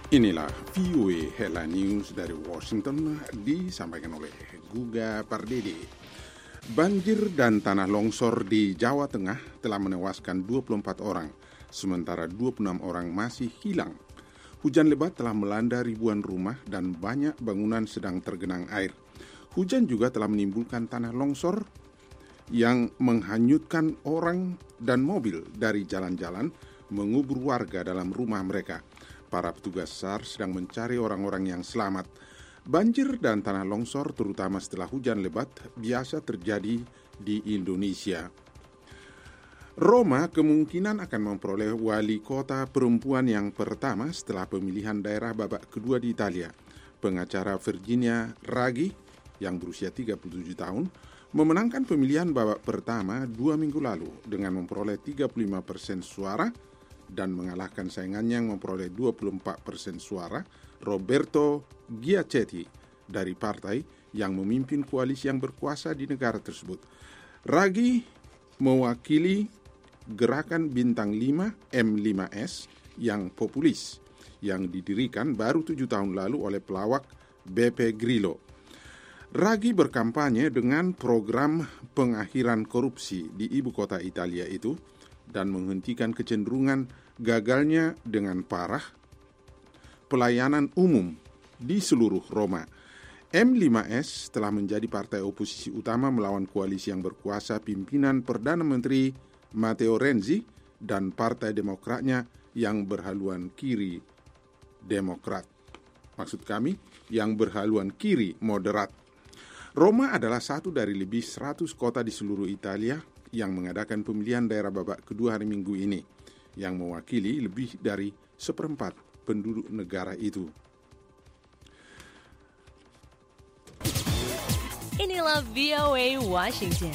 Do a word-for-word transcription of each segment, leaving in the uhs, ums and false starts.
Inilah V O A Headline News dari Washington, disampaikan oleh Guga Pardede. Banjir dan tanah longsor di Jawa Tengah telah menewaskan dua puluh empat orang, sementara dua puluh enam orang masih hilang. Hujan lebat telah melanda ribuan rumah dan banyak bangunan sedang tergenang air. Hujan juga telah menimbulkan tanah longsor yang menghanyutkan orang dan mobil dari jalan-jalan, mengubur warga dalam rumah mereka. Para petugas S A R sedang mencari orang-orang yang selamat. Banjir dan tanah longsor, terutama setelah hujan lebat, biasa terjadi di Indonesia. Roma kemungkinan akan memperoleh wali kota perempuan yang pertama setelah pemilihan daerah babak kedua di Italia. Pengacara Virginia Raggi, yang berusia tiga puluh tujuh tahun, memenangkan pemilihan babak pertama dua minggu lalu dengan memperoleh tiga puluh lima persen suara dan mengalahkan saingannya yang memperoleh dua puluh empat persen suara, Roberto Giachetti, dari partai yang memimpin koalisi yang berkuasa di negara tersebut. Raggi mewakili gerakan bintang lima M lima S yang populis, yang didirikan baru tujuh tahun lalu oleh pelawak Beppe Grillo. Raggi berkampanye dengan program pengakhiran korupsi di ibu kota Italia itu dan menghentikan kecenderungan gagalnya dengan parah pelayanan umum di seluruh Roma. M lima S telah menjadi partai oposisi utama melawan koalisi yang berkuasa pimpinan Perdana Menteri Matteo Renzi dan Partai Demokratnya yang berhaluan kiri Demokrat. Maksud kami, yang berhaluan kiri moderat. Roma adalah satu dari lebih seratus kota di seluruh Italia yang mengadakan pemilihan daerah babak kedua hari Minggu ini, yang mewakili lebih dari seperempat penduduk negara itu. Inilah V O A Washington.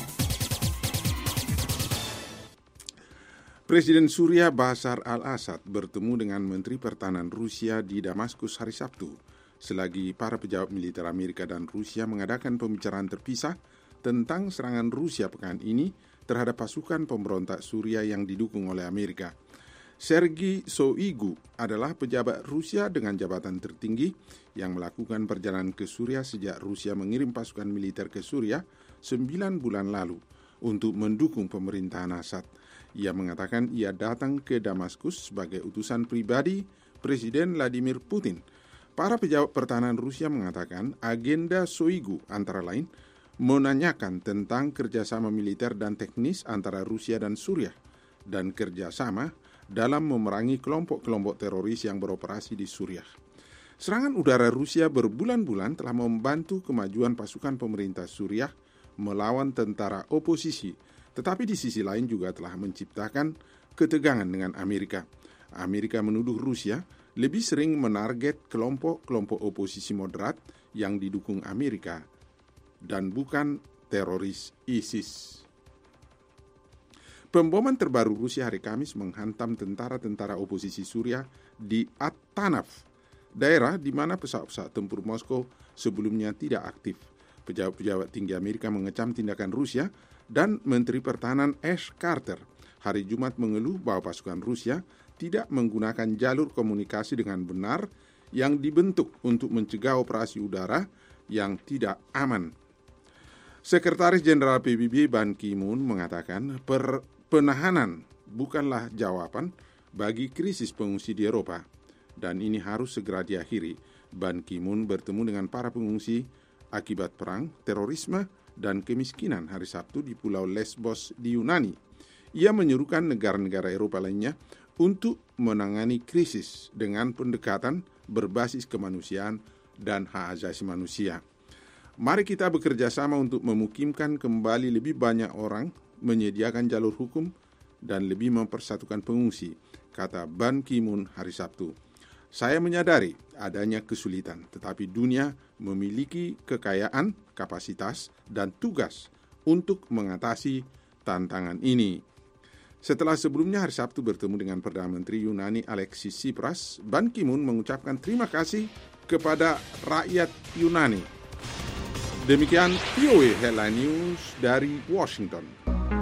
Presiden Suriah Bashar al-Assad bertemu dengan Menteri Pertahanan Rusia di Damaskus hari Sabtu, selagi para pejabat militer Amerika dan Rusia mengadakan pembicaraan terpisah tentang serangan Rusia pekan ini terhadap pasukan pemberontak Suriah yang didukung oleh Amerika. Sergei Shoigu adalah pejabat Rusia dengan jabatan tertinggi yang melakukan perjalanan ke Suriah sejak Rusia mengirim pasukan militer ke Suriah sembilan bulan lalu untuk mendukung pemerintahan Assad. Ia mengatakan ia datang ke Damaskus sebagai utusan pribadi Presiden Vladimir Putin. Para pejabat pertahanan Rusia mengatakan agenda Shoigu antara lain menanyakan tentang kerjasama militer dan teknis antara Rusia dan Suriah dan kerjasama dalam memerangi kelompok-kelompok teroris yang beroperasi di Suriah. Serangan udara Rusia berbulan-bulan telah membantu kemajuan pasukan pemerintah Suriah melawan tentara oposisi, tetapi di sisi lain juga telah menciptakan ketegangan dengan Amerika. Amerika menuduh Rusia lebih sering menarget kelompok-kelompok oposisi moderat yang didukung Amerika dan bukan teroris ISIS. Pemboman terbaru Rusia hari Kamis menghantam tentara-tentara oposisi Suriah di At-Tanaf, daerah di mana pesawat-pesawat tempur Moskow sebelumnya tidak aktif. Pejabat-pejabat tinggi Amerika mengecam tindakan Rusia dan Menteri Pertahanan Ash Carter hari Jumat mengeluh bahwa pasukan Rusia tidak menggunakan jalur komunikasi dengan benar yang dibentuk untuk mencegah operasi udara yang tidak aman. Sekretaris Jenderal P B B Ban Ki-moon mengatakan per, penahanan bukanlah jawaban bagi krisis pengungsi di Eropa dan ini harus segera diakhiri. Ban Ki-moon bertemu dengan para pengungsi akibat perang, terorisme, dan kemiskinan hari Sabtu di Pulau Lesbos di Yunani. Ia menyerukan negara-negara Eropa lainnya untuk menangani krisis dengan pendekatan berbasis kemanusiaan dan hak asasi manusia. Mari kita bekerja sama untuk memukimkan kembali lebih banyak orang, menyediakan jalur hukum, dan lebih mempersatukan pengungsi, kata Ban Ki-moon hari Sabtu. Saya menyadari adanya kesulitan, tetapi dunia memiliki kekayaan, kapasitas, dan tugas untuk mengatasi tantangan ini. Setelah sebelumnya hari Sabtu bertemu dengan Perdana Menteri Yunani Alexis Tsipras, Ban Ki-moon mengucapkan terima kasih kepada rakyat Yunani. Demikian V O A Headline News dari Washington.